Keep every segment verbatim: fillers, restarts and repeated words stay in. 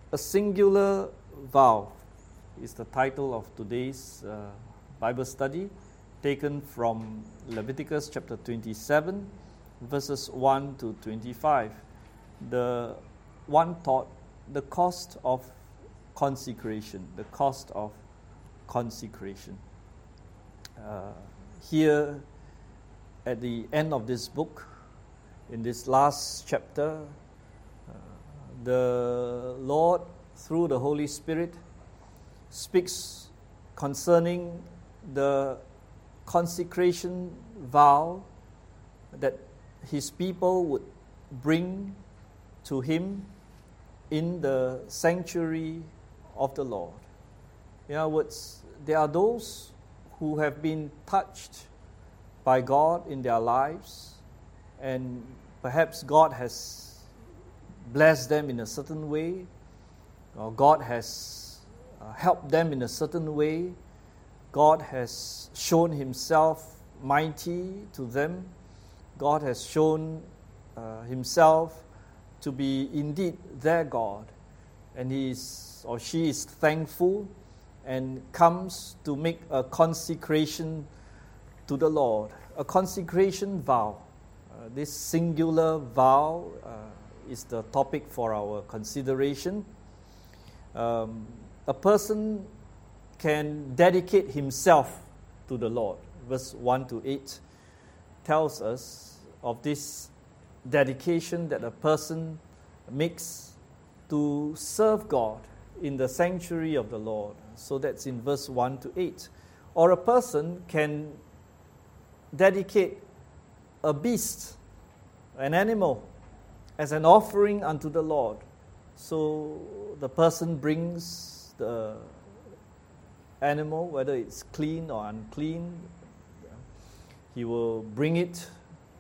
A singular vow is the title of today's uh, Bible study, taken from Leviticus chapter twenty-seven, verses one to twenty-five. The one thought, the cost of consecration, the cost of consecration. Uh, here at the end of this book, in this last chapter, uh, the Lord, through the Holy Spirit, speaks concerning the consecration vow that His people would bring to Him in the sanctuary of the Lord. In other words, there are those who have been touched by God in their lives, and perhaps God has blessed them in a certain way, or God has uh, helped them in a certain way. God has shown Himself mighty to them. God has shown uh, Himself to be indeed their God, and he is or she is thankful and comes to make a consecration to the Lord, a consecration vow. Uh, this singular vow uh, is the topic for our consideration. Um, a person can dedicate himself to the Lord. Verse one to eight tells us of this dedication that a person makes to serve God in the sanctuary of the Lord. So that's in verse one to eight. Or a person can dedicate a beast, an animal, as an offering unto the Lord. So the person brings the animal, whether it's clean or unclean, he will bring it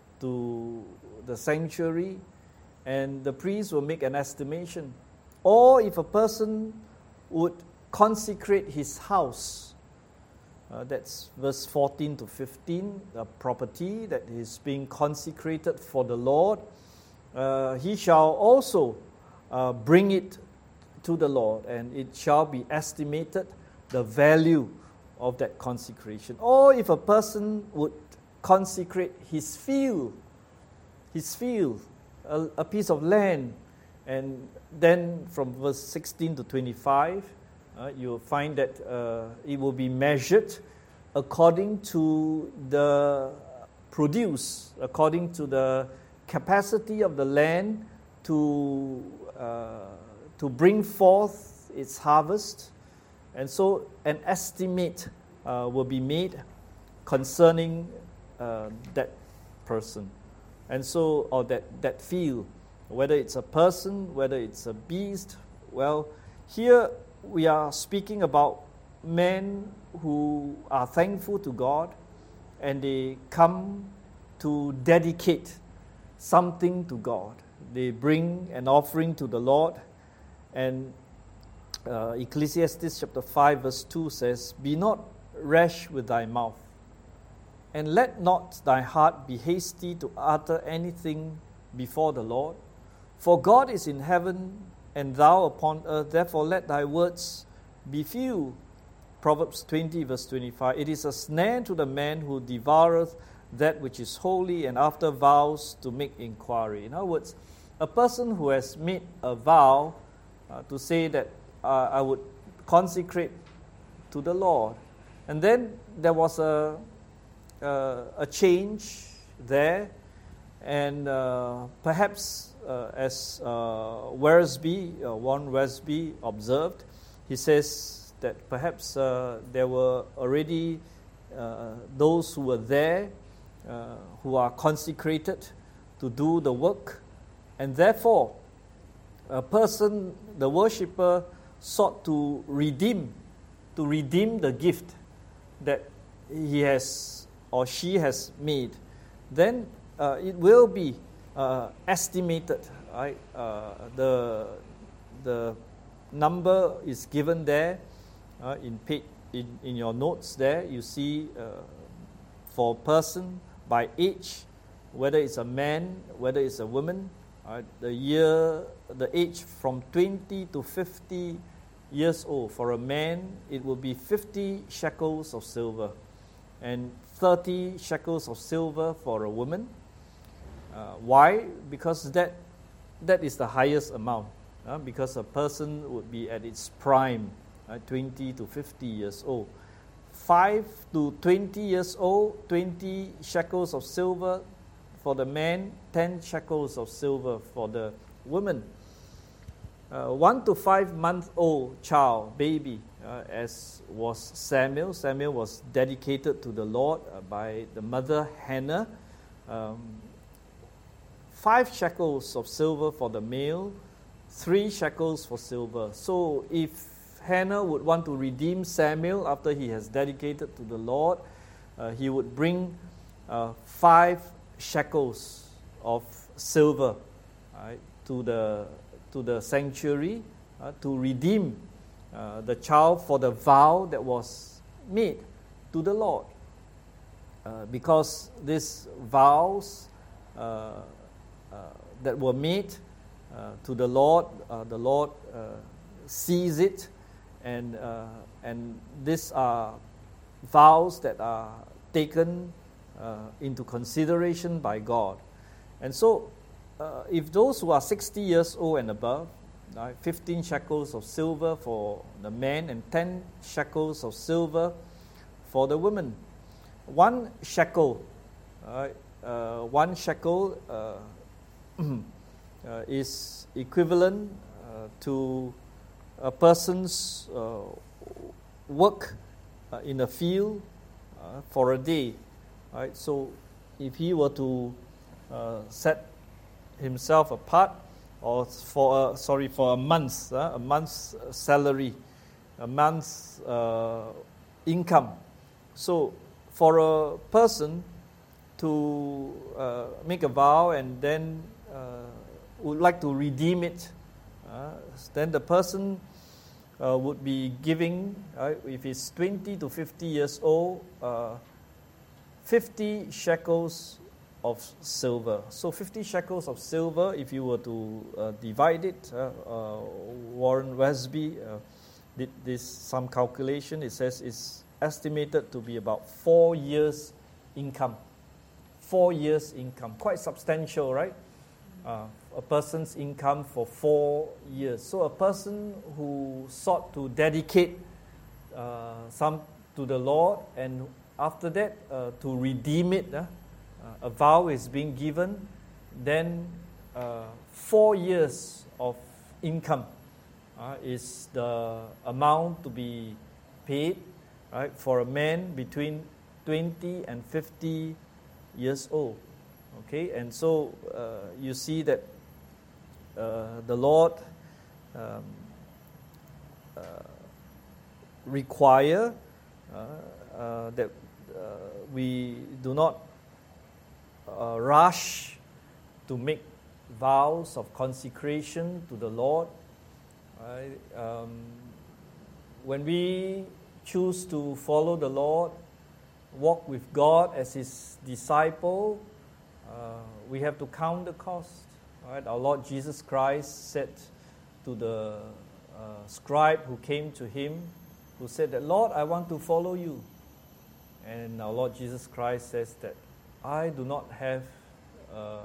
to the sanctuary, and the priest will make an estimation. Or if a person would consecrate his house, uh, that's verse fourteen to fifteen, the property that is being consecrated for the Lord, uh, he shall also uh, bring it to the Lord, and it shall be estimated the value of that consecration. Or if a person would consecrate his field, his field, a, a piece of land, and then from verse sixteen to twenty-five, uh, you'll find that uh, it will be measured according to the produce, according to the capacity of the land to uh, to bring forth its harvest. And so an estimate uh, will be made concerning uh, that person. And so, or that, that field, whether it's a person, whether it's a beast. Well, here we are speaking about men who are thankful to God, and they come to dedicate something to God. They bring an offering to the Lord, and uh, Ecclesiastes chapter five verse two says, "Be not rash with thy mouth, and let not thy heart be hasty to utter anything before the Lord. For God is in heaven, and thou upon earth, therefore let thy words be few." Proverbs twenty verse twenty-five, "It is a snare to the man who devoureth that which is holy, and after vows to make inquiry." In other words, a person who has made a vow uh, to say that uh, I would consecrate to the Lord, and then there was a Uh, a change there, and uh, perhaps uh, as uh, Wersby, uh, Warren Wersby observed, he says that perhaps uh, there were already uh, those who were there uh, who are consecrated to do the work, and therefore a person, the worshipper, sought to redeem, to redeem the gift that he has or she has made. Then uh, it will be uh, estimated, right? Uh, the the number is given there uh, in, page, in in your notes. There you see uh, for a person by age, whether it's a man, whether it's a woman, Right? The year, the age from twenty to fifty years old. For a man, it will be fifty shekels of silver, and thirty shekels of silver for a woman. Uh, why? Because that that is the highest amount. Uh, because a person would be at its prime, uh, twenty to fifty years old. five to twenty years old, twenty shekels of silver for the man, ten shekels of silver for the woman. Uh, one to five month old child, baby, uh, as was Samuel. Samuel was dedicated to the Lord uh, by the mother Hannah. Um, five shekels of silver for the male, three shekels for silver. So if Hannah would want to redeem Samuel after he has dedicated to the Lord, uh, he would bring uh, five shekels of silver, right, to the to the sanctuary uh, to redeem uh, the child for the vow that was made to the Lord. Uh, because these vows uh, uh, that were made uh, to the Lord, uh, the Lord uh, sees it, and uh, and these are vows that are taken uh, into consideration by God. And so uh, if those who are sixty years old and above, right, fifteen shekels of silver for the man and ten shekels of silver for the woman. One shekel, right, uh, one shekel uh, uh, is equivalent uh, to a person's uh, work uh, in a field uh, for a day, right? So, if he were to uh, set himself apart, or for a, sorry for a month, uh, a month's salary, a month's uh, income. So, for a person to uh, make a vow and then uh, would like to redeem it, uh, then the person uh, would be giving, uh, if he's twenty to fifty years old, uh, fifty shekels of silver. So fifty shekels of silver, if you were to uh, divide it, uh, uh, Warren Wiersbe uh, did this some calculation. It says it's estimated to be about four years' income. Four years' income, quite substantial, right? Uh, a person's income for four years. So a person who sought to dedicate uh, some to the Lord, and after that uh, to redeem it, uh, a vow is being given, then uh, four years of income uh, is the amount to be paid, right, for a man between twenty and fifty years old. Okay, and so uh, you see that uh, the Lord um, uh, require uh, uh, that uh, we do not uh, rush to make vows of consecration to the Lord. Right? Um, when we choose to follow the Lord, walk with God as His disciple, uh, we have to count the cost. Right? Our Lord Jesus Christ said to the uh, scribe who came to Him, who said that, "Lord, I want to follow you." And our Lord Jesus Christ says that, "I do not have a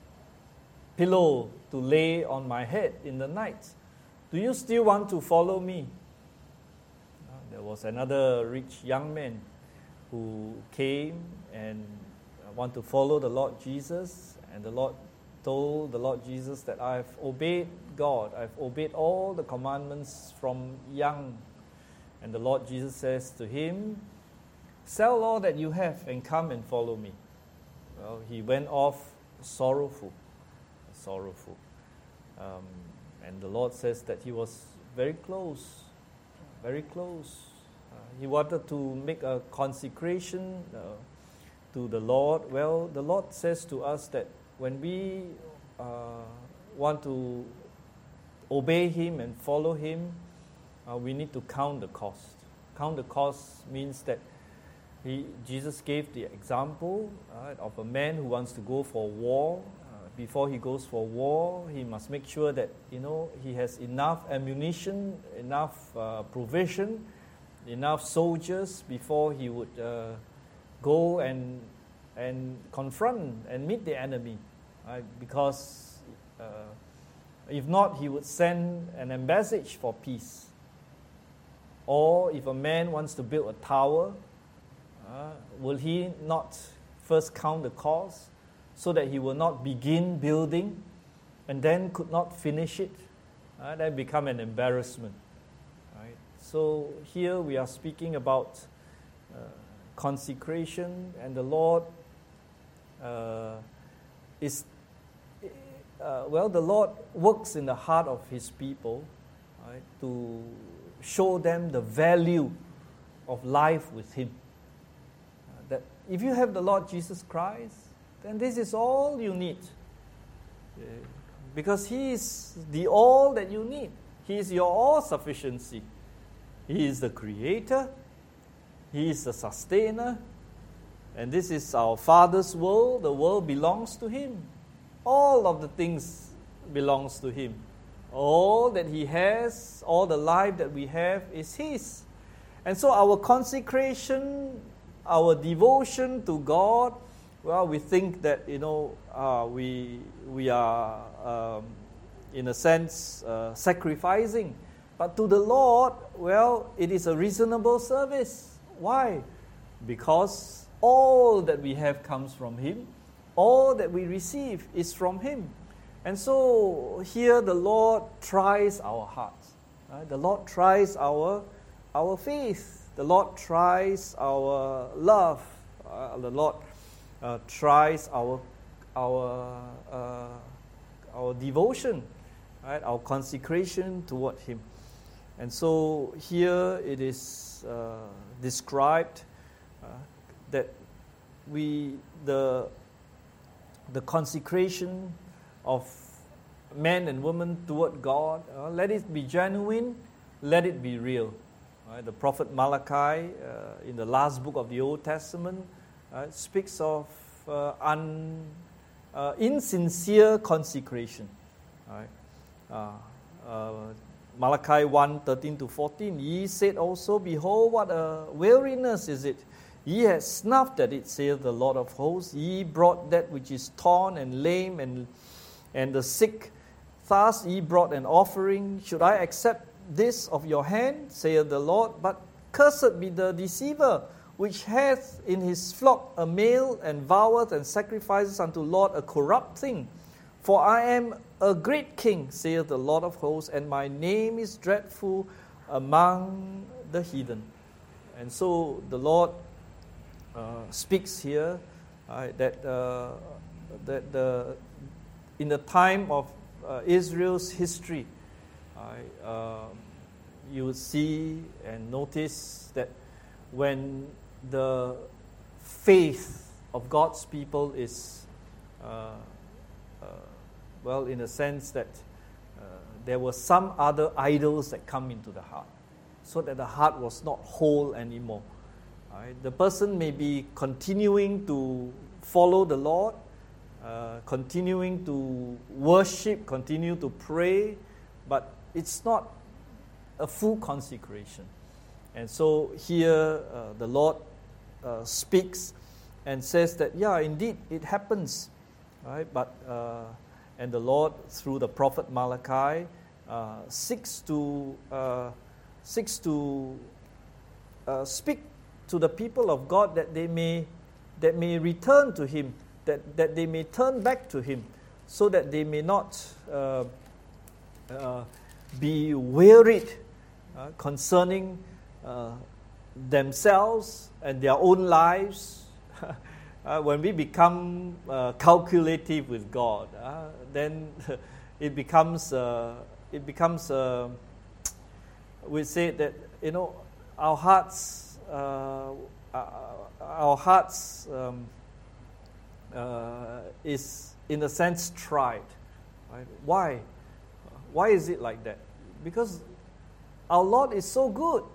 pillow to lay on my head in the night. Do you still want to follow me?" Uh, there was another rich young man who came and want to follow the Lord Jesus, and the Lord told the Lord Jesus that, "I've obeyed God, I've obeyed all the commandments from young." And the Lord Jesus says to him, "Sell all that you have and come and follow me." Well, he went off sorrowful, sorrowful. Um, and the Lord says that he was very close, very close. Uh, he wanted to make a consecration uh, to the Lord. Well, the Lord says to us that when we uh, want to obey Him and follow Him, uh, we need to count the cost. Count the cost means that he, Jesus gave the example uh, of a man who wants to go for war, uh, before he goes for war, he must make sure that, you know, he has enough ammunition, enough uh, provision, enough soldiers before he would uh, go and and confront and meet the enemy, right? Because uh, if not, he would send an embassage for peace. Or if a man wants to build a tower, uh, will he not first count the cost so that he will not begin building and then could not finish it? Uh, that become an embarrassment. Right? So here we are speaking about uh, consecration, and the Lord uh, is uh, well, the Lord works in the heart of His people, right, to show them the value of life with Him. Uh, that if you have the Lord Jesus Christ, then this is all you need. Uh, because He is the all that you need. He is your all-sufficiency. He is the Creator. He is the Sustainer. And this is our Father's world. The world belongs to Him. All of the things belongs to Him. All that He has, all the life that we have is His. And so our consecration, our devotion to God, well, we think that, you know, uh, we we are, um, in a sense, uh, sacrificing. But to the Lord, well, it is a reasonable service. Why? Because all that we have comes from Him. All that we receive is from Him. And so here the Lord tries our hearts. Right? The Lord tries our, our faith. The Lord tries our love. Uh, the Lord uh, tries our, our, uh, our devotion, right? Our consecration toward Him. And so here it is uh, described uh, that we the the consecration of men and women toward God, uh, let it be genuine, let it be real. Right? The prophet Malachi, uh, in the last book of the Old Testament, uh, speaks of uh, un, uh, insincere consecration. Right? Uh, uh, Malachi one, thirteen to fourteen, ye said also, behold, what a weariness is it! Ye have snuffed at it, saith the Lord of hosts. Ye brought that which is torn and lame and, and the sick. Thus ye brought an offering. Should I accept this of your hand, saith the Lord? But cursed be the deceiver, which hath in his flock a male, and voweth and sacrifices unto Lord a corrupt thing. For I am a great king, saith the Lord of hosts, and my name is dreadful among the heathen. And so the Lord Uh, speaks here uh, that uh, that the in the time of uh, Israel's history, uh, uh, you would see and notice that when the faith of God's people is uh, uh, well, in a sense that uh, there were some other idols that come into the heart, so that the heart was not whole anymore. Right? The person may be continuing to follow the Lord, uh, continuing to worship, continue to pray, but it's not a full consecration. And so here uh, the Lord uh, speaks and says that, yeah, indeed, it happens. Right? But uh, and the Lord, through the prophet Malachi, uh, seeks to uh, seeks to uh, speak to the people of God that they may that may return to Him, that, that they may turn back to Him, so that they may not uh, uh, be wearied uh, concerning uh, themselves and their own lives. uh, when we become uh, calculative with God, uh, then it becomes uh, it becomes uh, we say that, you know, our hearts. Uh, our hearts um, uh, is, in a sense, tried. Right? Why? Why is it like that? Because our Lord is so good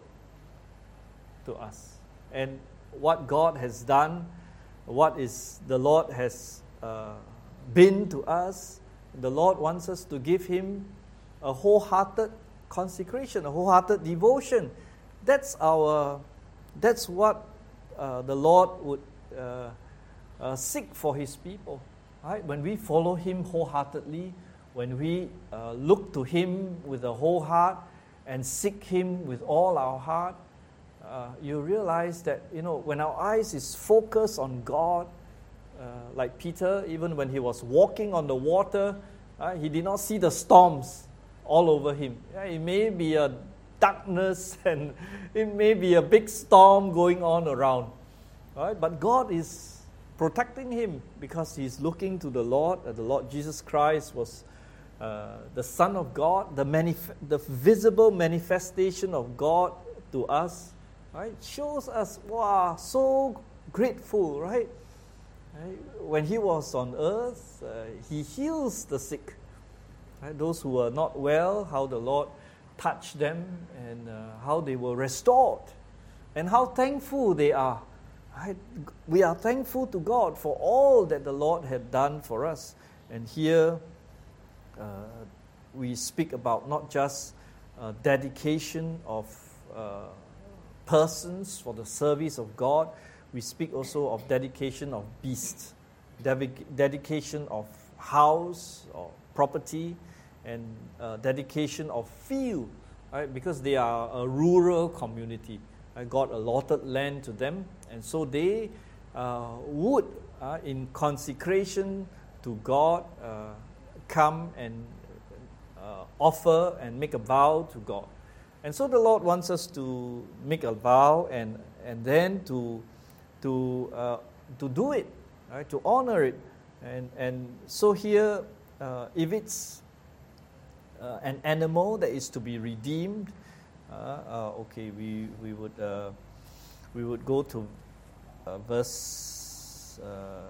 to us, and what God has done, what is the Lord has uh, been to us. The Lord wants us to give Him a wholehearted consecration, a wholehearted devotion. That's our, that's what uh, the Lord would uh, uh, seek for His people. Right? When we follow Him wholeheartedly, when we uh, look to Him with a whole heart and seek Him with all our heart, uh, you realize that, you know, when our eyes is focused on God, uh, like Peter, even when he was walking on the water, uh, he did not see the storms all over him. Yeah, it may be a darkness and it may be a big storm going on around, right? But God is protecting him because he's looking to the Lord. Uh, the Lord Jesus Christ was uh, the Son of God, the, manif- the visible manifestation of God to us, right? Shows us, wow, so grateful, right? right? When he was on earth, uh, he heals the sick. Right? Those who are not well, how the Lord touched them and uh, how they were restored and how thankful they are. Right? We are thankful to God for all that the Lord had done for us. And here uh, we speak about not just uh, dedication of uh, persons for the service of God, we speak also of dedication of beasts, Dedic- dedication of house or property, and uh, dedication of field, right? Because they are a rural community. Right? God allotted land to them, and so they uh, would, uh, in consecration to God, uh, come and uh, offer and make a vow to God. And so the Lord wants us to make a vow and and then to to uh, to do it, right? To honor it, and and so here, uh, if it's uh, an animal that is to be redeemed, uh, uh, okay, we we would uh, we would go to uh, verse uh,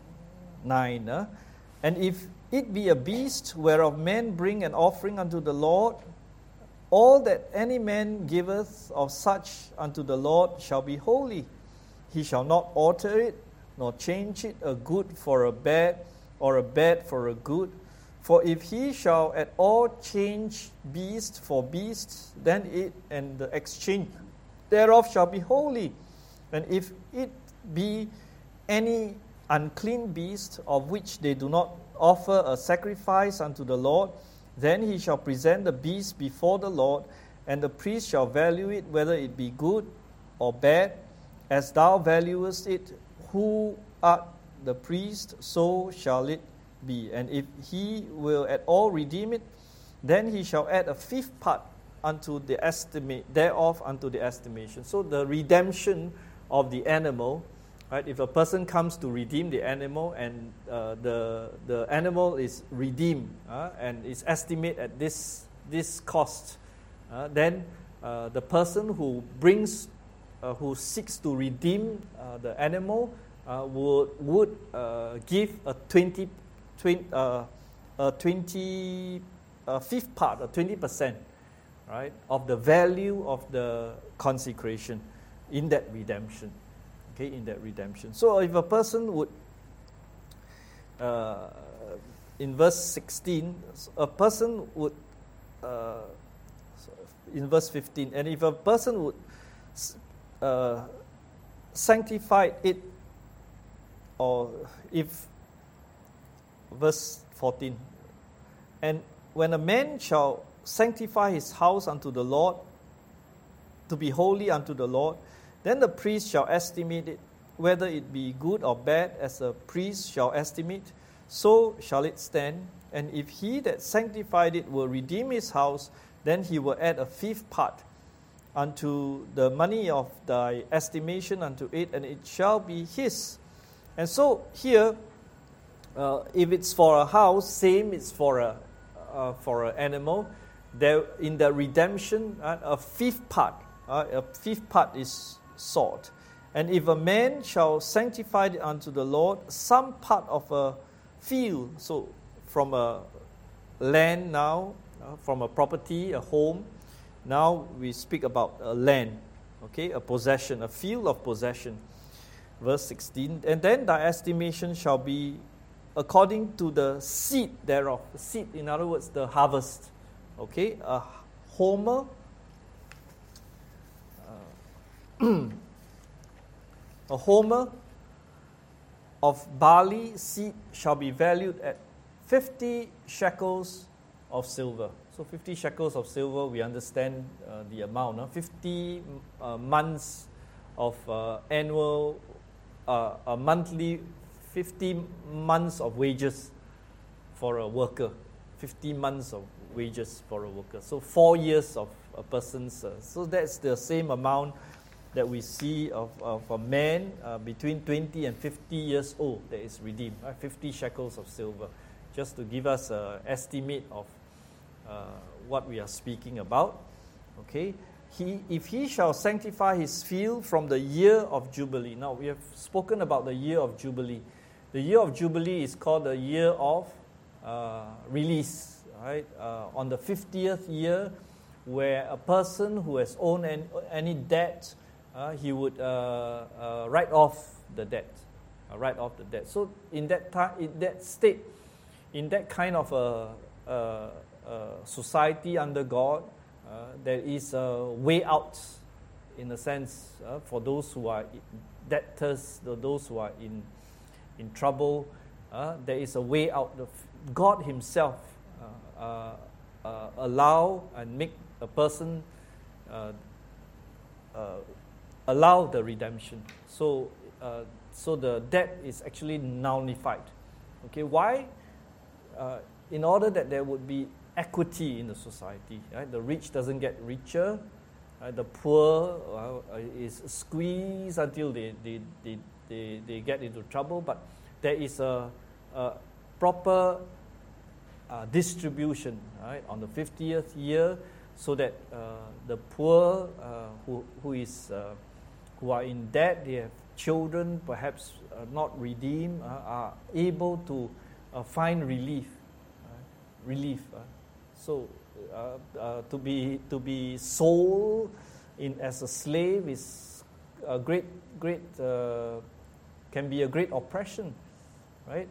nine, uh, and if it be a beast whereof men bring an offering unto the Lord, all that any man giveth of such unto the Lord shall be holy. He shall not alter it, nor change it, a good for a bad, or a bad for a good. For if he shall at all change beast for beast, then it and the exchange thereof shall be holy. And if it be any unclean beast of which they do not offer a sacrifice unto the Lord, then he shall present the beast before the Lord, and the priest shall value it, whether it be good or bad, as thou valuest it, who art the priest, so shall it be. And if he will at all redeem it, then he shall add a fifth part unto the estimate thereof unto the estimation. So the redemption of the animal, right? If a person comes to redeem the animal and uh, the the animal is redeemed uh, and is estimated at this this cost, uh, then uh, the person who brings uh, who seeks to redeem uh, the animal uh, would would uh, give a twenty, twenty uh, a twenty uh, fifth part, a twenty percent, right, of the value of the consecration in that redemption. Okay, in that redemption. So if a person would, uh, in verse sixteen, a person would, uh, in verse fifteen, and if a person would uh, sanctify it, or if, verse fourteen, and when a man shall sanctify his house unto the Lord, to be holy unto the Lord, then the priest shall estimate it, whether it be good or bad, as a priest shall estimate, so shall it stand. And if he that sanctified it will redeem his house, then he will add a fifth part unto the money of thy estimation unto it, and it shall be his. And so here, uh, if it's for a house, same it's for a uh, for an animal. There in the redemption, uh, a fifth part, uh, a fifth part is sought. And if a man shall sanctify it unto the Lord, some part of a field, so from a land now, uh, from a property, a home, now we speak about a land, okay, a possession, a field of possession. Verse sixteen, and then thy estimation shall be according to the seed thereof. Seed, in other words, the harvest. Okay, a homer, uh, a homer of barley seed shall be valued at fifty shekels of silver. So fifty shekels of silver, we understand uh, the amount. Huh? fifty uh, months of uh, annual, uh, a monthly, fifty months of wages for a worker. fifty months of wages for a worker. So four years of a person's. Uh, so that's the same amount that we see of, of a man uh, between twenty and fifty years old that is redeemed. Right? fifty shekels of silver. Just to give us an estimate of uh, what we are speaking about. Okay. He, if he shall sanctify his field from the year of Jubilee. Now, we have spoken about the year of Jubilee. The year of Jubilee is called the year of uh, release. Right? Uh, on the fiftieth year, where a person who has owned any, any debt, uh, he would uh, uh, write off the debt. Uh, write off the debt. So, in that time, in that state, in that kind of a, a, a society under God, uh, there is a way out, in a sense, uh, for those who are debtors, those who are in in trouble. Uh, there is a way out. God Himself uh, uh, uh, allow and make a person uh, uh, allow the redemption. So, uh, so the debt is actually nullified. Okay, why? Uh, in order that there would be equity in the society, right? The rich doesn't get richer, right? The poor uh, is squeezed until they, they, they, they, they get into trouble, but there is a, a proper uh, distribution, right, on the fiftieth year, so that uh, the poor uh, who, who, is, uh, who are in debt, they have children perhaps uh, not redeemed, uh, are able to uh, find relief. Uh, relief. Uh. So uh, uh, to be to be sold in as a slave is a great great uh, can be a great oppression, right?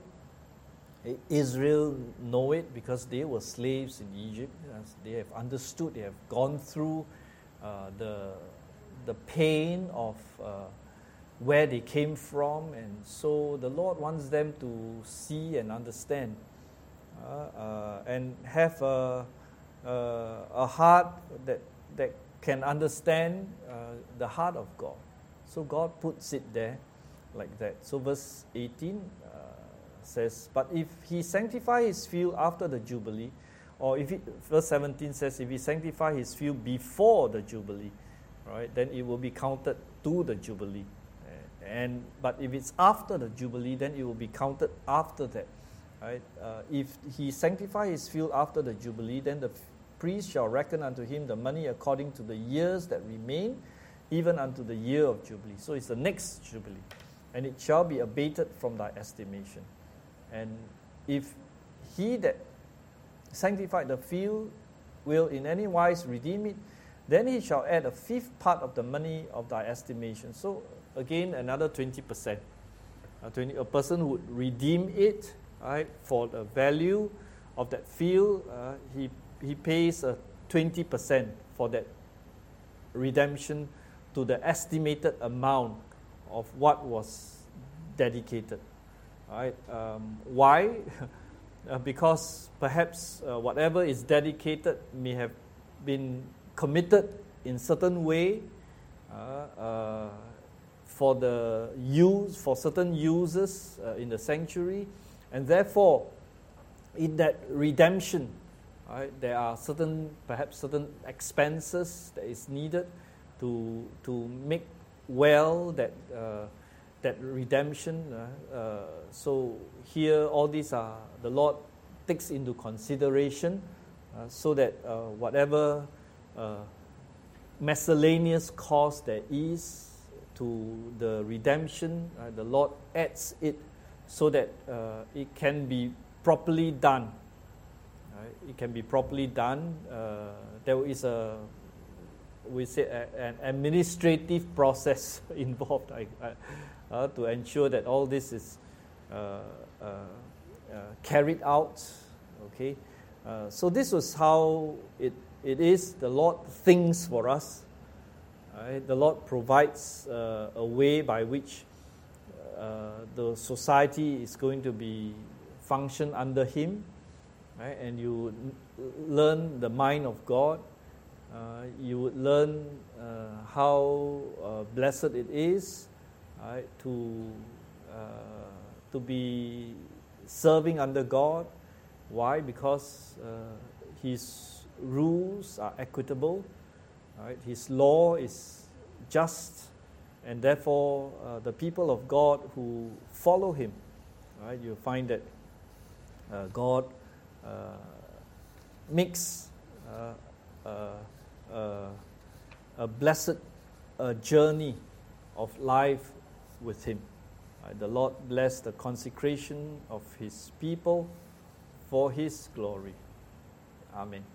Israel know it because they were slaves in Egypt. They have understood. They have gone through uh, the the pain of uh, where they came from, and so the Lord wants them to see and understand. Uh, uh, and have a, uh, a heart that that can understand uh, the heart of God. So God puts it there like that. So verse eighteen uh, says, but if he sanctify his field after the Jubilee, or if he, verse seventeen says, if he sanctify his field before the Jubilee, right, then it will be counted to the Jubilee. And but if it's after the Jubilee, then it will be counted after that. Right? Uh, if he sanctify his field after the Jubilee, then the f- priest shall reckon unto him the money according to the years that remain, even unto the year of Jubilee. So it's the next Jubilee. And it shall be abated from thy estimation. And if he that sanctified the field will in any wise redeem it, then he shall add a fifth part of the money of thy estimation. So again, another twenty percent. Uh, twenty, a person who would redeem it, right, for the value of that field, uh, he he pays a twenty percent for that redemption to the estimated amount of what was dedicated. Right? Um, why? uh, because perhaps uh, whatever is dedicated may have been committed in certain way uh, uh, for the use for certain uses uh, in the sanctuary. And therefore, in that redemption, right, there are certain, perhaps certain expenses that is needed to to make well that uh, that redemption. Uh, uh, so here, all these are the Lord takes into consideration, uh, so that uh, whatever uh, miscellaneous cost there is to the redemption, uh, the Lord adds it, so that uh, it can be properly done. Right? It can be properly done. Uh, there is a, we say, a, an administrative process involved I, I, uh, to ensure that all this is uh, uh, uh, carried out. Okay, uh, so this was how it it is. The Lord thinks for us. Right? The Lord provides uh, a way by which uh, the society is going to be function under Him, right? And you n- learn the mind of God. Uh, you would learn uh, how uh, blessed it is, right, to uh, to be serving under God. Why? Because uh, His rules are equitable, right? His law is just, and therefore uh, the people of God who follow Him, right, you find that uh, God uh, makes uh, uh, uh, a blessed uh, journey of life with Him. Right? The Lord bless the consecration of His people for His glory. Amen.